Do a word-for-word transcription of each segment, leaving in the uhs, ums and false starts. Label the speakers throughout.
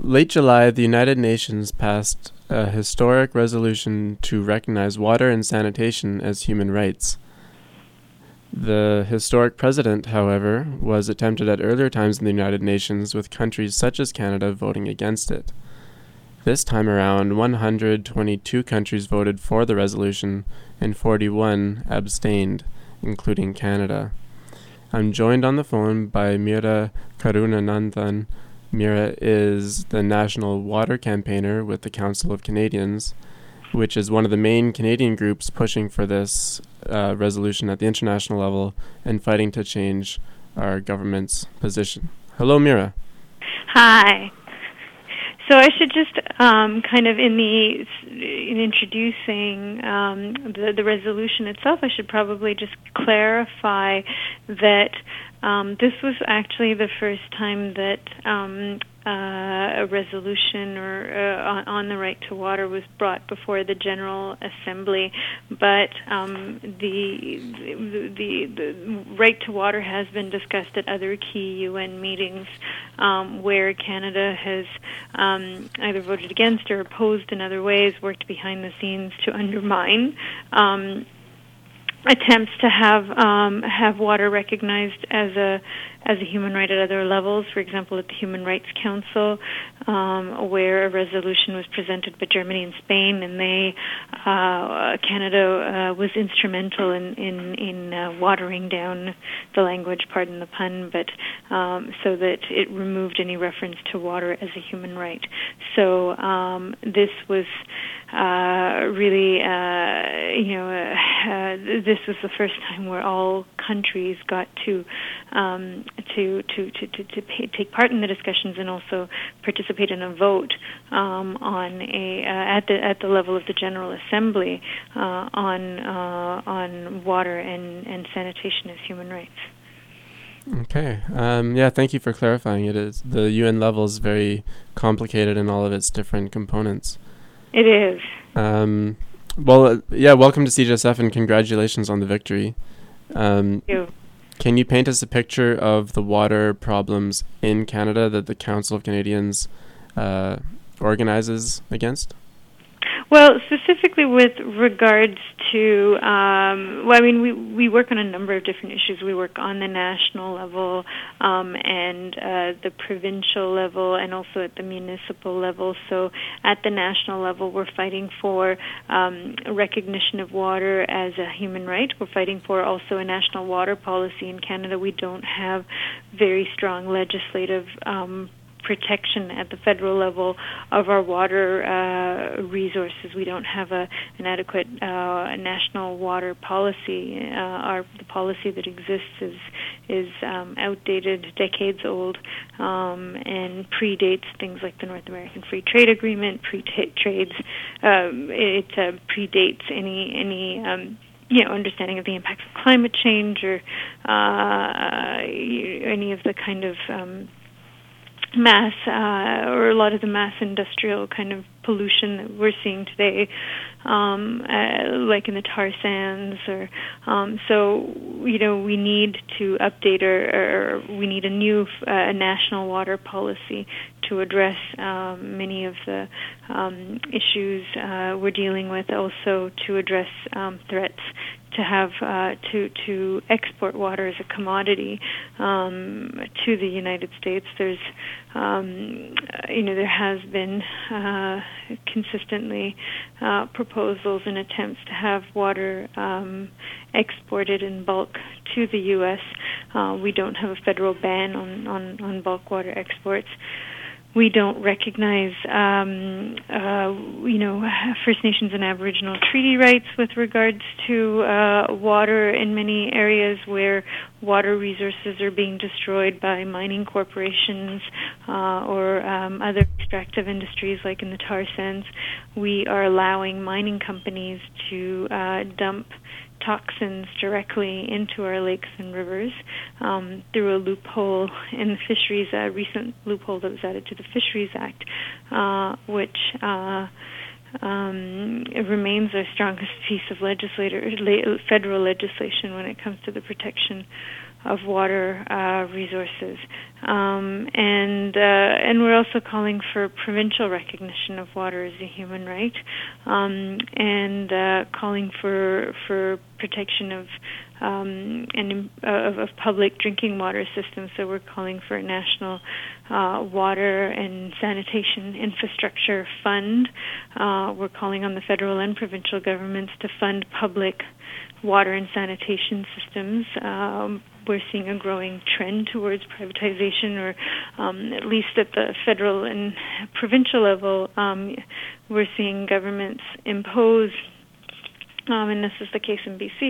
Speaker 1: late July, the United Nations passed a historic resolution to recognize water and sanitation as human rights. The historic precedent, however, was attempted at earlier times in the United Nations, with countries such as Canada voting against it. This time around, one hundred twenty-two countries voted for the resolution and forty-one abstained, including Canada. I'm joined on the phone by Meera Karunananthan. Meera is the National Water Campaigner with the Council of Canadians, which is one of the main Canadian groups pushing for this uh, resolution at the international level and fighting to change our government's position. Hello, Meera.
Speaker 2: Hi. So I should just um, kind of in the in introducing um, the, the resolution itself, I should probably just clarify that um, this was actually the first time that um, uh, a resolution or uh, on, on the right to water was brought before the General Assembly, but um, the, the the the right to water has been discussed at other key U N meetings um, where Canada has um, either voted against or opposed in other ways, worked behind the scenes to undermine um, attempts to have um, have water recognized as a as a human right at other levels. For example, at the Human Rights Council, um, where a resolution was presented by Germany and Spain, and they uh, Canada uh, was instrumental in in, in uh, watering down the language, pardon the pun, but um, so that it removed any reference to water as a human right. So um, this was uh, really, uh, you know, uh, uh, this was the first time where all countries got to um, to to to to, to pay, take part in the discussions and also participate in a vote um, on a uh, at the at the level of the General Assembly uh, on uh, on water and, and sanitation as human rights.
Speaker 1: Okay. Um, yeah, thank you for clarifying. It is the U N level is very complicated in all of its different components.
Speaker 2: It is.
Speaker 1: Um, well, uh, yeah, welcome to C J S F and congratulations on the victory. Um,
Speaker 2: Thank you.
Speaker 1: Can you paint us a picture of the water problems in Canada that the Council of Canadians uh, organizes against?
Speaker 2: Well, specifically with regards to, um, well, I mean, we, we work on a number of different issues. We work on the national level um, and uh, the provincial level and also at the municipal level. So at the national level, we're fighting for um, recognition of water as a human right. We're fighting for also a national water policy in Canada. We don't have very strong legislative um protection at the federal level of our water uh, resources. We don't have a, an adequate uh, national water policy. Uh, our the policy that exists is is um, outdated, decades old, um, and predates things like the North American Free Trade Agreement. Pre-trades um, it uh, predates any any. Um, you know, understanding of the impacts of climate change or uh, any of the kind of um, mass uh, or a lot of the mass industrial kind of pollution that we're seeing today, um, uh, like in the tar sands. Or um, so, you know, we need to update or, or we need a new uh, national water policy to address um, many of the um, issues uh, we're dealing with. Also, to address um, threats to have uh, to to export water as a commodity um, to the United States. There's um, you know there has been uh, consistently uh, proposals and attempts to have water um, exported in bulk to the U S. Uh, we don't have a federal ban on, on, on bulk water exports. We don't recognize, um, uh, you know, First Nations and Aboriginal treaty rights with regards to uh, water in many areas where water resources are being destroyed by mining corporations uh, or um, other extractive industries like in the tar sands. We are allowing mining companies to uh, dump toxins directly into our lakes and rivers um, through a loophole in the Fisheries, a recent loophole that was added to the Fisheries Act, uh, which uh, um, it remains our strongest piece of legislator, federal legislation when it comes to the protection of water uh, resources. Um, and uh, and we're also calling for provincial recognition of water as a human right, um, and uh, calling for for protection of um, and uh, of, of public drinking water systems. So we're calling for a national uh, water and sanitation infrastructure fund. Uh, we're calling on the federal and provincial governments to fund public water and sanitation systems. Um, we're seeing a growing trend towards privatization, or um, at least at the federal and provincial level, um, we're seeing governments impose, um, and this is the case in B C,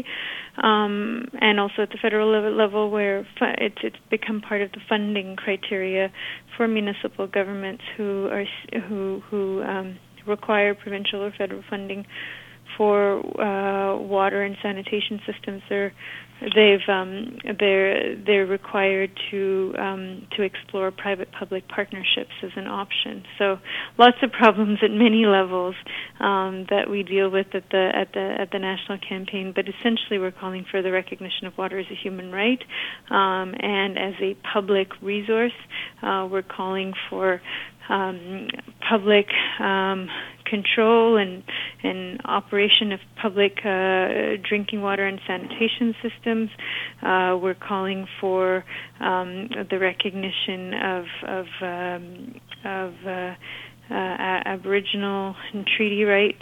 Speaker 2: um, and also at the federal level, level where fu- it's, it's become part of the funding criteria for municipal governments who are who who um, require provincial or federal funding for uh, water and sanitation systems. They're they've um, they're they're required to um, to explore private-public partnerships as an option. So lots of problems at many levels um, that we deal with at the at the at the national campaign. But essentially, we're calling for the recognition of water as a human right um, and as a public resource. Uh, we're calling for Um, public um, control and and operation of public uh, drinking water and sanitation systems. Uh, we're calling for um, the recognition of of um, of uh, uh, Aboriginal and treaty rights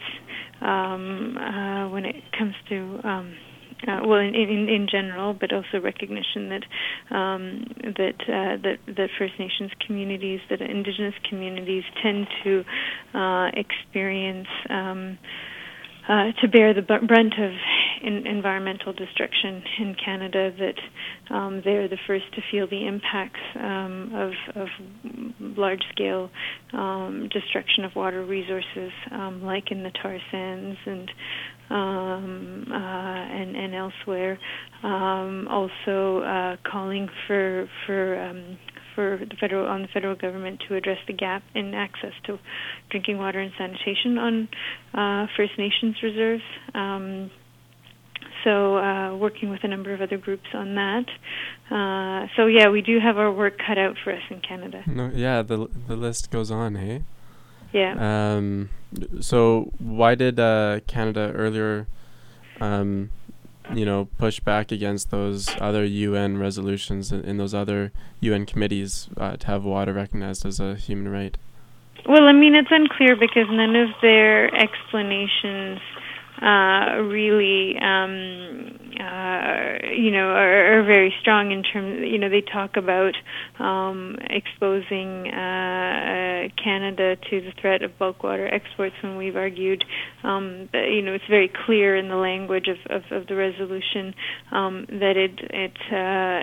Speaker 2: um, uh, when it comes to um, Uh, well, in, in in general, but also recognition that um, that uh, that that First Nations communities, that Indigenous communities, tend to uh, experience um, uh, to bear the brunt of in, environmental destruction in Canada. That um, they're the first to feel the impacts um, of of large-scale um, destruction of water resources, um, like in the tar sands and. Um, uh, and, and elsewhere, um, also uh, calling for for um, for the federal on the federal government to address the gap in access to drinking water and sanitation on uh, First Nations reserves. Um, so, uh, working with a number of other groups on that. Uh, so, yeah, we do have our work cut out for us in Canada.
Speaker 1: No, yeah, the the list goes on, hey.
Speaker 2: Yeah.
Speaker 1: Um, so why did uh, Canada earlier, um, you know, push back against those other U N resolutions in, in those other U N committees uh, to have water recognized as a human right?
Speaker 2: Well, I mean, it's unclear because none of their explanations uh, really, um, uh, you know, are, are very strong in terms, you know, they talk about um, exposing uh, Canada to the threat of bulk water exports when we've argued, um, that, you know, it's very clear in the language of, of, of the resolution um, that it, it, uh,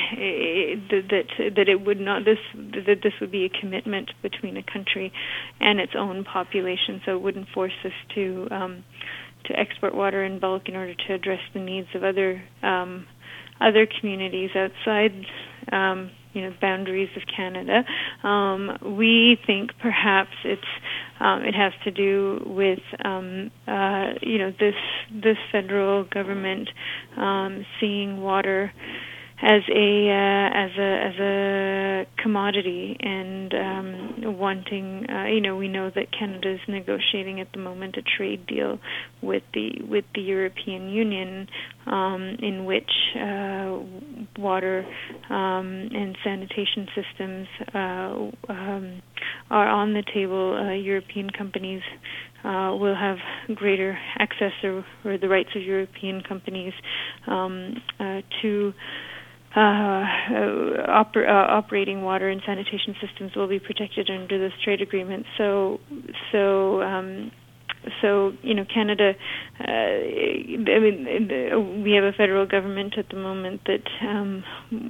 Speaker 2: it that that it would not this that this would be a commitment between a country and its own population, so it wouldn't force us to um, to export water in bulk in order to address the needs of other um, other communities outside um, you know boundaries of Canada. Um, we think perhaps it's um, it has to do with um, uh, you know this this federal government um, seeing water as a uh, as a as a commodity and um, wanting uh, you know we know that Canada is negotiating at the moment a trade deal with the with the European Union um, in which uh, water um, and sanitation systems uh, um, are on the table. Uh, European companies uh, will have greater access, or, or the rights of European companies um, uh, to Uh, uh, oper- uh, operating water and sanitation systems will be protected under this trade agreement. So, so, um, so you know, Canada. Uh, I mean, we have a federal government at the moment that um,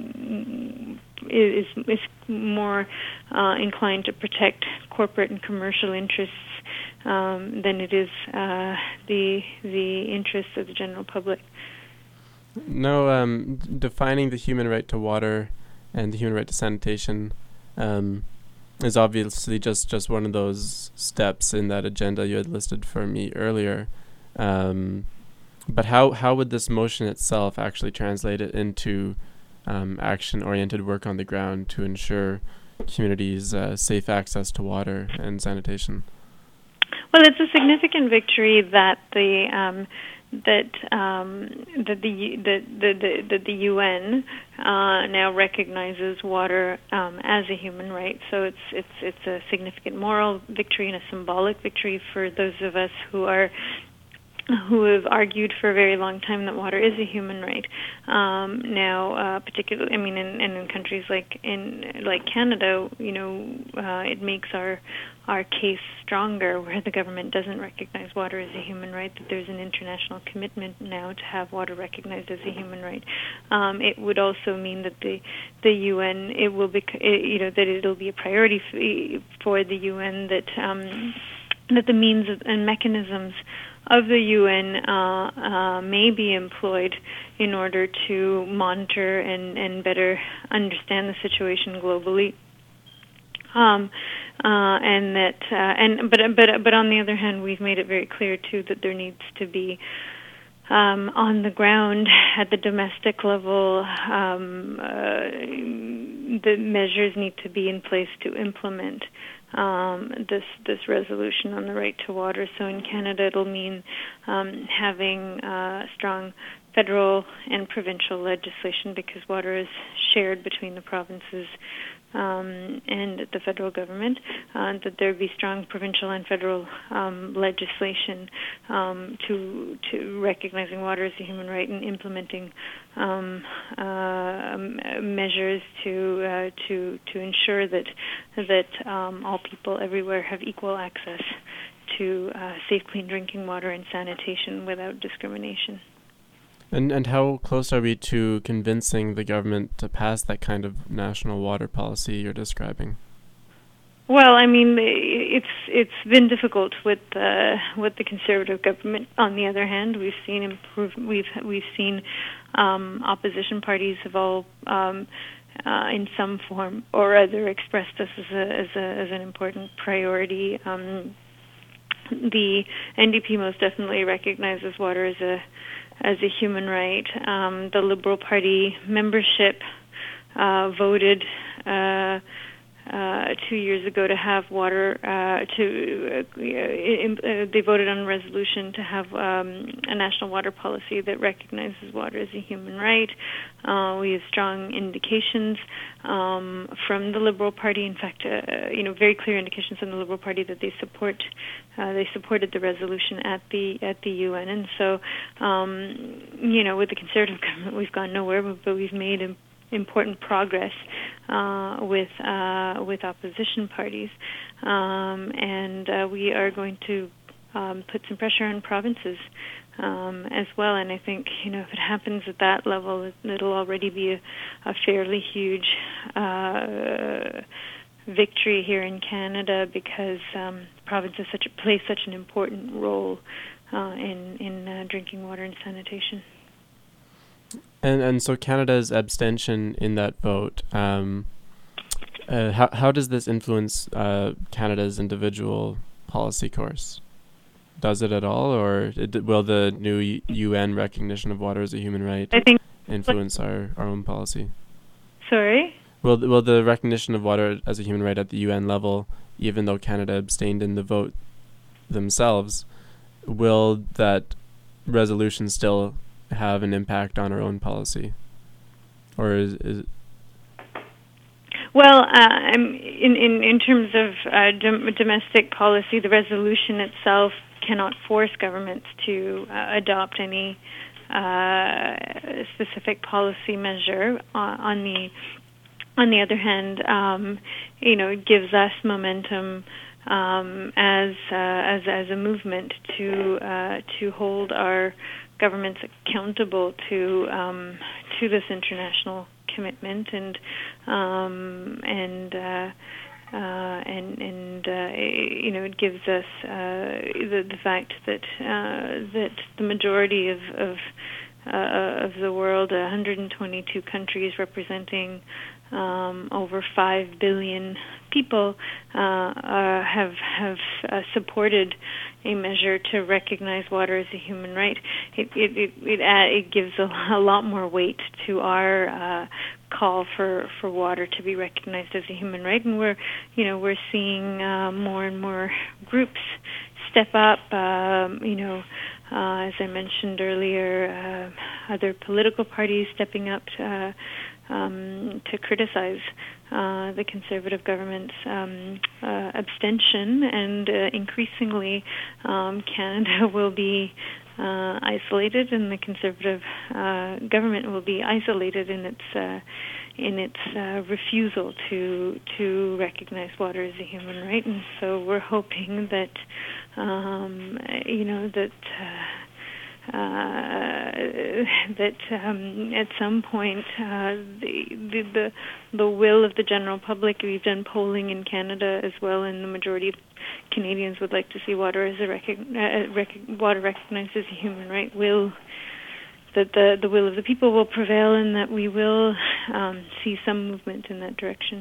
Speaker 2: is is more uh, inclined to protect corporate and commercial interests um, than it is uh, the the interests of the general public.
Speaker 1: No, um, defining the human right to water and the human right to sanitation um, is obviously just, just one of those steps in that agenda you had listed for me earlier. Um, but how, how would this motion itself actually translate it into um, action-oriented work on the ground to ensure communities' uh, safe access to water and sanitation?
Speaker 2: Well, it's a significant victory that the um, that um, that the the the the, the U N uh, now recognizes water um, as a human right. So it's it's it's a significant moral victory and a symbolic victory for those of us who are who have argued for a very long time that water is a human right. Um, now, uh, particularly, I mean, in, in, in countries like in like Canada, you know, uh, it makes our our case stronger, where the government doesn't recognize water as a human right. That there's an international commitment now to have water recognized as a human right. Um, it would also mean that the the U N it will be, you know, that it'll be a priority for the U N that um, that the means and mechanisms of the U N uh, uh, may be employed in order to monitor and, and better understand the situation globally. Um, uh, and that, uh, and but but but on the other hand, we've made it very clear too that there needs to be um, on the ground at the domestic level, um, uh, the measures need to be in place to implement Um, this this resolution on the right to water. So in Canada, it'll mean um, having uh, strong federal and provincial legislation, because water is shared between the provinces um, and the federal government, uh, that there be strong provincial and federal um, legislation um, to to recognizing water as a human right and implementing um, uh, measures to uh, to to ensure that that um, all people everywhere have equal access to uh, safe, clean drinking water and sanitation without discrimination.
Speaker 1: And and how close are we to convincing the government to pass that kind of national water policy you're describing?
Speaker 2: Well, I mean, it's it's been difficult with uh, with the Conservative government. On the other hand, we've seen improve. We've we've seen um, opposition parties have all, um, uh, in some form or other, expressed this as a as a as an important priority. Um, the N D P most definitely recognizes water as a as a human right. Um, the Liberal Party membership uh, voted uh, uh, two years ago to have water. Uh, to uh, uh, they voted on a resolution to have um, a national water policy that recognizes water as a human right. Uh, we have strong indications um, from the Liberal Party. In fact, uh, you know, very clear indications from the Liberal Party that they support. Uh, they supported the resolution at the at the U N, and so um, you know, with the Conservative government, we've gone nowhere, but, but we've made im- important progress uh, with uh, with opposition parties, um, and uh, we are going to um, put some pressure on provinces um, as well. And I think, you know, if it happens at that level, it, it'll already be a, a fairly huge Uh, victory here in Canada, because um, provinces such a, play such an important role uh, in in uh, drinking water and sanitation.
Speaker 1: And and so Canada's abstention in that vote, um, uh, how how does this influence uh, Canada's individual policy course? Does it at all, or it, will the new U N recognition of water as a human right
Speaker 2: I think
Speaker 1: influence our, our own policy?
Speaker 2: Sorry?
Speaker 1: Will will the recognition of water as a human right at the U N level, even though Canada abstained in the vote themselves, will that resolution still have an impact on our own policy? Or is, is
Speaker 2: Well, uh, in, in, in terms of uh, dom- domestic policy, the resolution itself cannot force governments to uh, adopt any uh, specific policy measure. Uh, on the on the other hand, um, you know, it gives us momentum um, as uh, as as a movement to uh, to hold our governments accountable to um, to this international commitment, and um, and uh, uh, and and uh, you know, it gives us uh, the the fact that uh, that the majority of of, uh, of the world, one hundred twenty-two countries representing um, over five billion people, uh, uh, have have uh, supported a measure to recognize water as a human right. It it it it, uh, it gives a, a lot more weight to our uh, call for, for water to be recognized as a human right, and we're, you know, we're seeing uh, more and more groups step up. Um, you know, uh, as I mentioned earlier, uh, other political parties stepping up to, uh, um, to criticize uh, the Conservative government's um, uh, abstention, and uh, increasingly, um, Canada will be Uh, isolated, and the Conservative uh, government will be isolated in its uh, in its uh, refusal to to recognize water as a human right. And so we're hoping that um, you know that uh, uh, that um, at some point uh, the, the the the will of the general public. We've done polling in Canada as well, and the majority of Canadians would like to see water as a rec- uh, rec- water recognized as a human right. Will that the the will of the people will prevail, and that we will um, see some movement in that direction.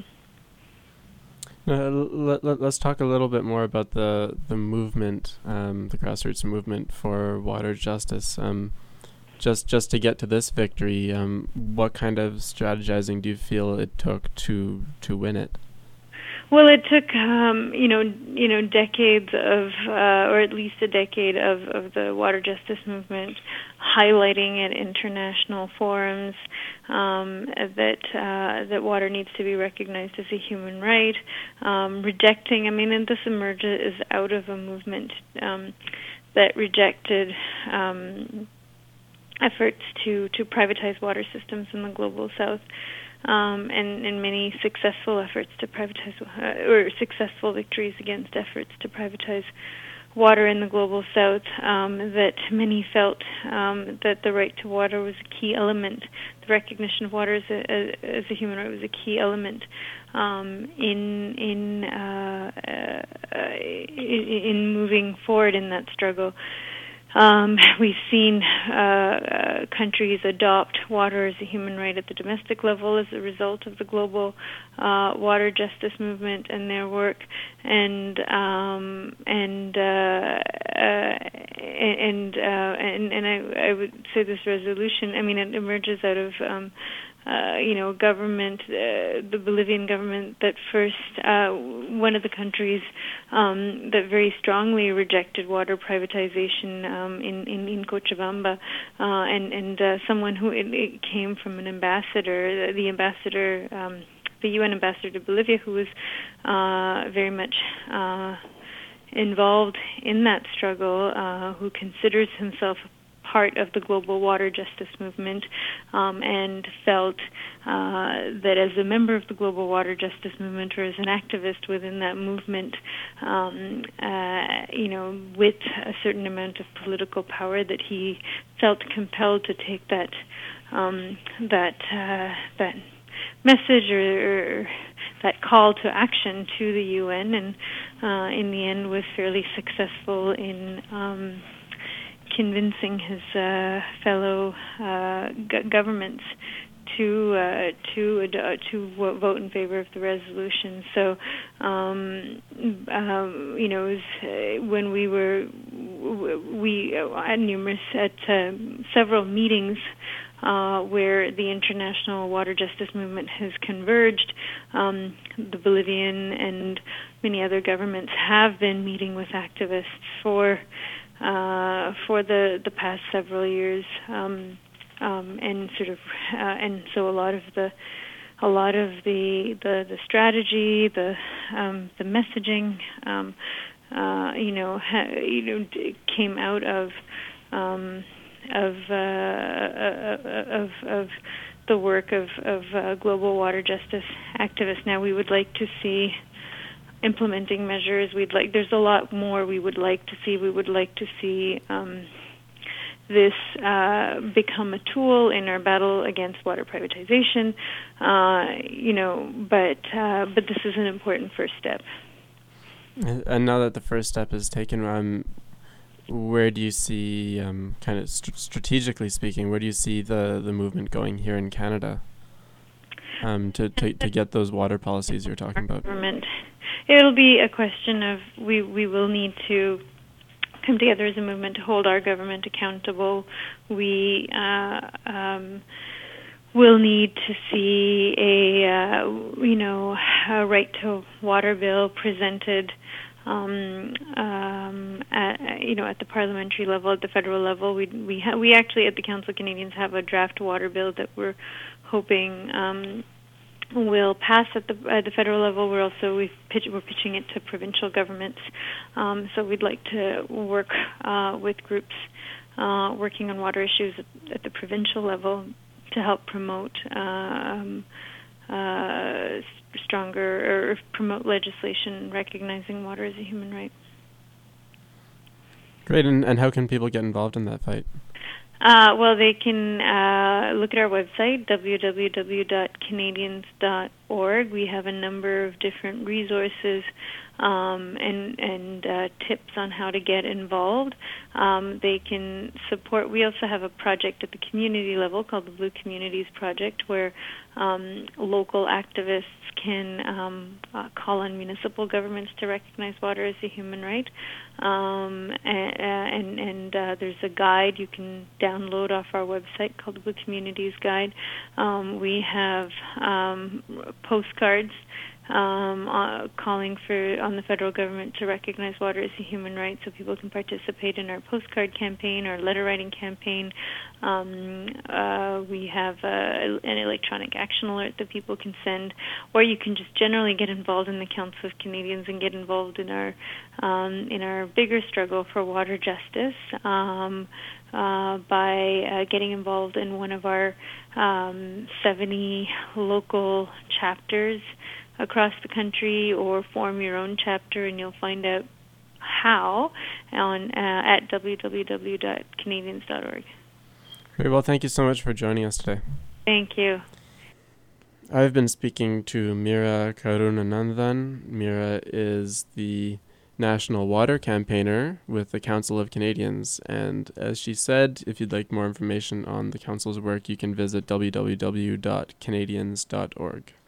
Speaker 1: Uh, let, let, let's talk a little bit more about the the movement, um, the grassroots movement for water justice. Um, just just to get to this victory, um, what kind of strategizing do you feel it took to to win it?
Speaker 2: Well, it took um, you know you know decades of, uh, or at least a decade of, of the water justice movement highlighting at international forums um, that uh, that water needs to be recognized as a human right, um, rejecting. I mean, and this emerges out of a movement um, that rejected um, efforts to to privatize water systems in the global south. Um, and, and many successful efforts to privatize, uh, or successful victories against efforts to privatize water in the global south, um, that many felt um, that the right to water was a key element. The recognition of water as a, as a human right was a key element um, in in, uh, uh, in in moving forward in that struggle. Um, we've seen uh, uh, countries adopt water as a human right at the domestic level as a result of the global uh, water justice movement and their work, and um, and uh, uh, and, uh, and and I, I would say this resolution. I mean, it emerges out of. Um, Uh, you know, government, uh, the Bolivian government that first, uh, one of the countries um, that very strongly rejected water privatization um, in, in, in Cochabamba, uh, and, and uh, someone who, it, it came from an ambassador, the, the ambassador, um, the U N ambassador to Bolivia, who was uh, very much uh, involved in that struggle, uh, who considers himself part of the global water justice movement, um, and felt uh, that as a member of the global water justice movement, or as an activist within that movement, um, uh, you know, with a certain amount of political power, that he felt compelled to take that um, that uh, that message or, or that call to action to the U N, and uh, in the end was fairly successful in um, convincing his uh, fellow uh, g- governments to uh, to uh, to w- vote in favor of the resolution. So, um, um, you know, it was, uh, when we were we had numerous at uh, several meetings uh, where the international water justice movement has converged. Um, the Bolivian and many other governments have been meeting with activists for. Uh, for the, the past several years, um, um, and sort of, uh, and so a lot of the, a lot of the the, the strategy, the um, the messaging, um, uh, you know, ha, you know, came out of um, of, uh, of of the work of of uh, global water justice activists. Now, we would like to see implementing measures. We'd like. There's a lot more we would like to see. We would like to see um, this uh, become a tool in our battle against water privatization. Uh, you know, but uh, but this is an important first step.
Speaker 1: And now that the first step is taken, um, where do you see, um, kind of st- strategically speaking, where do you see the, the movement going here in Canada um, to, to to get those water policies you're talking about?
Speaker 2: Government. It'll be a question of we, we will need to come together as a movement to hold our government accountable. We uh, um, we'll need to see a, uh, you know, a right to water bill presented, um, um, at, you know, at the parliamentary level, at the federal level. We we ha- we actually at the Council of Canadians have a draft water bill that we're hoping um, will pass at the at the federal level. We're also we've pitch, we're pitching it to provincial governments. Um, so we'd like to work uh, with groups uh, working on water issues at, at the provincial level to help promote um, uh, stronger or promote legislation recognizing water as a human right.
Speaker 1: Great, and, and how can people get involved in that fight?
Speaker 2: Uh, well, they can uh, look at our website, w w w dot canadians dot org. We have a number of different resources um, and, and uh, tips on how to get involved. Um, they can support. We also have a project at the community level called the Blue Communities Project, where um, local activists can um, uh, call on municipal governments to recognize water as a human right. Um, and and, and uh, there's a guide you can download off our website called the Blue Communities Guide. Um, we have um, postcards um, uh, calling for on the federal government to recognize water as a human right, so people can participate in our postcard campaign, our letter writing campaign. Um, uh, we have uh, an electronic action alert that people can send, or you can just generally get involved in the Council of Canadians and get involved in our um, in our bigger struggle for water justice um, uh, by uh, getting involved in one of our um, seventy local chapters across the country, or form your own chapter, and you'll find out how on uh, at w w w dot canadians dot org.
Speaker 1: Great. Well, thank you so much for joining us today.
Speaker 2: Thank you.
Speaker 1: I've been speaking to Meera Karunanandhan. Meera is the National Water Campaigner with the Council of Canadians, and as she said, if you'd like more information on the Council's work, you can visit w w w dot canadians dot org.